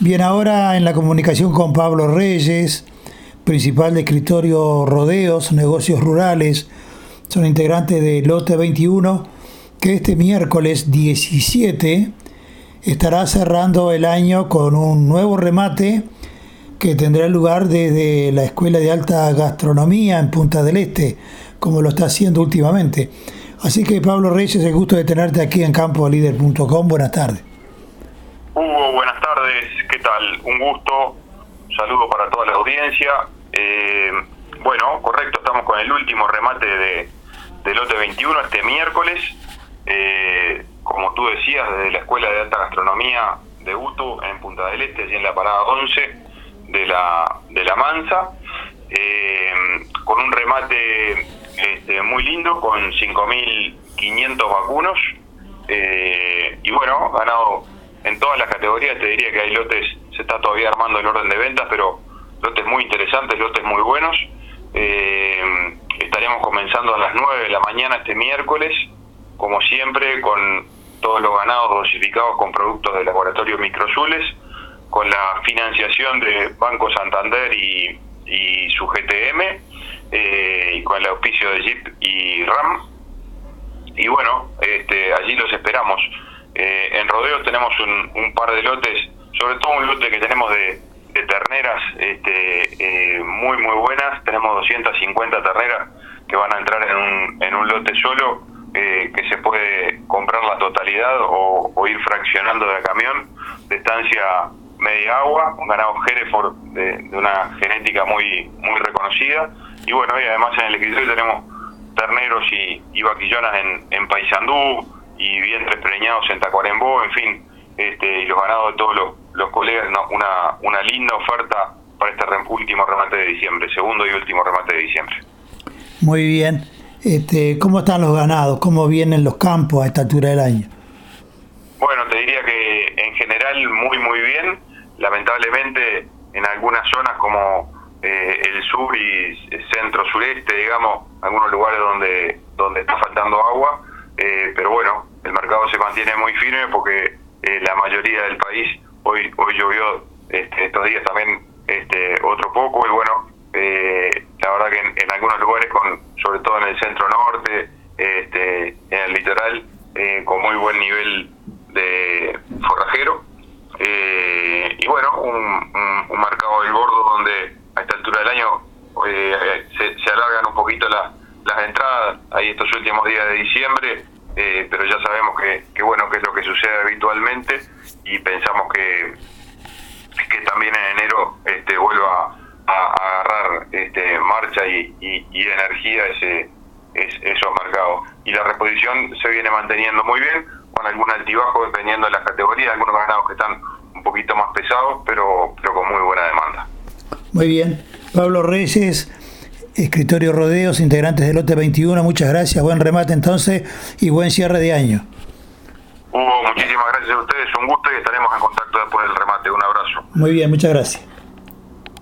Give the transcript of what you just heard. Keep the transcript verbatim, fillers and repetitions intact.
Bien, ahora en la comunicación con Pablo Reyes, principal de escritorio Rodeos, Negocios Rurales, son integrantes de Lote veintiuno, que este miércoles diecisiete estará cerrando el año con un nuevo remate que tendrá lugar desde la Escuela de Alta Gastronomía en Punta del Este, como lo está haciendo últimamente. Así que, Pablo Reyes, el gusto de tenerte aquí en campo líder punto com. Buenas tardes. Hugo, buenas tardes. ¿Qué tal? Un gusto. Un saludo para toda la audiencia. Eh, bueno, correcto, estamos con el último remate de, de Lote veintiuno este miércoles. Eh, como tú decías, desde la Escuela de Alta Gastronomía de UTU en Punta del Este, allí en la parada once de la, de la Mansa, eh, con un remate este, muy lindo, con cinco mil quinientos vacunos, eh, y bueno, ganado en todas las categorías. Te diría que hay lotes, se está todavía armando el orden de ventas, pero lotes muy interesantes, lotes muy buenos. Eh, estaremos comenzando a las nueve de la mañana este miércoles, como siempre, con todos los ganados dosificados con productos del laboratorio Microzules, con la financiación de Banco Santander y, y su G T M, eh, y con el auspicio de Jeep y RAM. Y bueno, este, allí los esperamos. Eh, en Rodeos tenemos un, un par de lotes, sobre todo un lote que tenemos de, de terneras este, eh, muy muy buenas. Tenemos doscientas cincuenta terneras que van a entrar en un, en un lote solo, eh, que se puede comprar la totalidad o, o ir fraccionando de camión, de estancia media agua, un ganado Hereford de, de una genética muy muy reconocida. Y bueno, y además en el escritorio tenemos terneros y, y vaquillonas en, en Paysandú, y vientres preñados en Tacuarembó, en fin, este, y los ganados de todos los, los colegas. No, una, una linda oferta para este re, último remate de diciembre, segundo y último remate de diciembre. Muy bien. Este, ¿cómo están los ganados? ¿Cómo vienen los campos a esta altura del año? Bueno, te diría que en general muy muy bien. Lamentablemente en algunas zonas como eh, el sur y centro sureste, digamos, algunos lugares donde, donde está faltando agua. Eh, pero bueno, el mercado se mantiene muy firme porque eh, la mayoría del país hoy hoy llovió este, estos días también este otro poco, y bueno, eh, la verdad que en, en algunos lugares, con sobre todo en el centro norte, este, en el litoral, eh, con muy buen nivel de forrajero, eh, y bueno, un, un, un mercado del gordo donde a esta altura del año eh, se, se alargan un poquito las las entradas ahí estos últimos días de diciembre, eh, pero ya sabemos que, que bueno, que es lo que sucede habitualmente, y pensamos que que también en enero este vuelva a, a agarrar este marcha y, y, y energía ese es, esos mercados, y la reposición se viene manteniendo muy bien, con algún altibajo dependiendo de las categorías, algunos ganados que están un poquito más pesados, pero pero con muy buena demanda. Muy bien. Pablo Reyes, escritorio Rodeos, integrantes de Lote veintiuno, muchas gracias, buen remate entonces y buen cierre de año. Hugo, muchísimas gracias a ustedes, un gusto, y estaremos en contacto después del remate. Un abrazo. Muy bien, muchas gracias.